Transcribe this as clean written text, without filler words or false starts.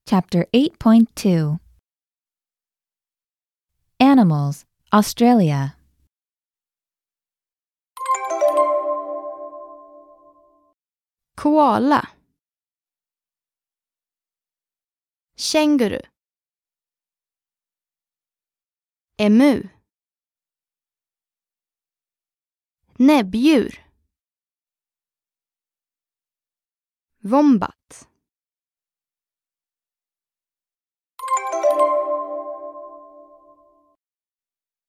Chapter 8.2 Animals, Australia. Koala. Känguru. Emu. Näbbdjur. Wombat.